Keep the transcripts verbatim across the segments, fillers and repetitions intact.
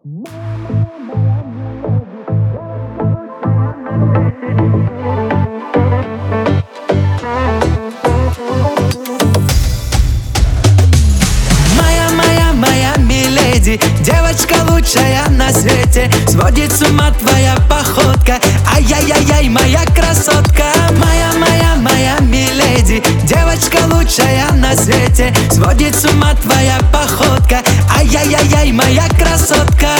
Моя, моя, моя миледи, девочка лучшая на свете. Сводит с ума твоя походка, ай-яй-яй-яй, моя красотка. Моя, моя, моя миледи, девочка лучшая на свете. Сводит с ума твоя походка, ай-яй-яй-яй, моя красотка.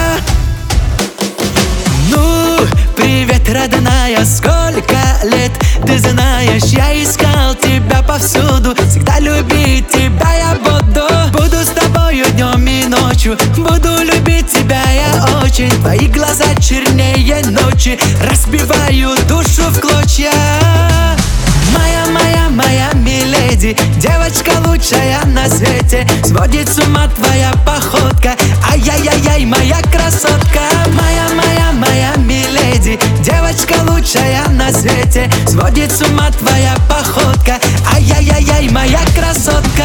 Ну, привет, родная, сколько лет? Ты знаешь, я искал тебя повсюду. Всегда любить тебя я буду. Буду с тобою днем и ночью. Буду любить тебя я очень. Твои глаза чернее ночи, разбивают душу в клочья. Моя, моя, моя миледи, девочка лучшая на свете. Сводит с ума твоя походка, ай-яй-яй-яй, моя красотка. Моя, моя, моя миледи, девочка лучшая на свете. Сводит с ума твоя походка, ай-яй-яй-яй, моя красотка.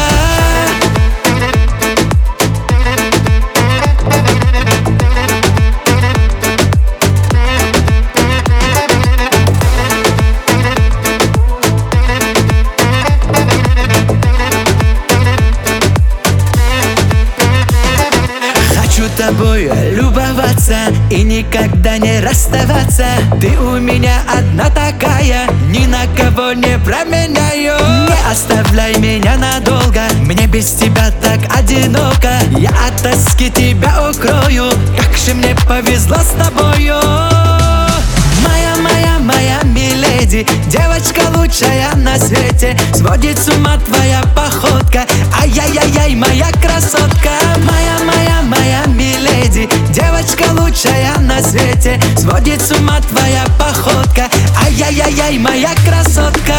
Тобой любоваться и никогда не расставаться. Ты у меня одна такая, ни на кого не променяю. Не оставляй меня надолго, мне без тебя так одиноко. Я от тоски тебя укрою, как же мне повезло с тобою. Моя, моя, моя миледи, девочка лучшая на свете. Сводит с ума твоя походка, ай-яй-яй-яй, моя красотка. Моя, моя, моя миледи, девочка лучшая на свете. Сводит с ума твоя походка, ай-яй-яй-яй, моя красотка.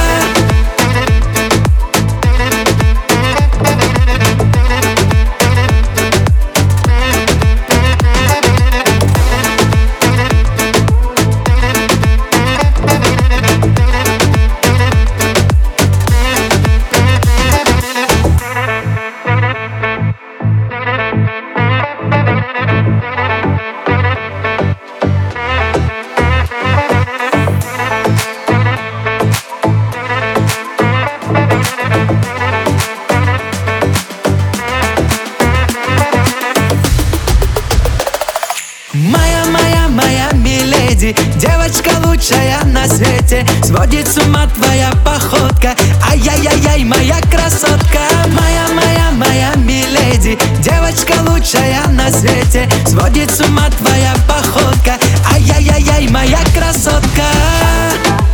Моя, моя, моя миледи, девочка лучшая на свете. Сводит с ума твоя походка, ай-яй-яй-яй, моя красотка. Моя, моя, моя миледи, девочка лучшая на свете. Сводит с ума твоя походка, ай-яй-яй-яй, моя красотка.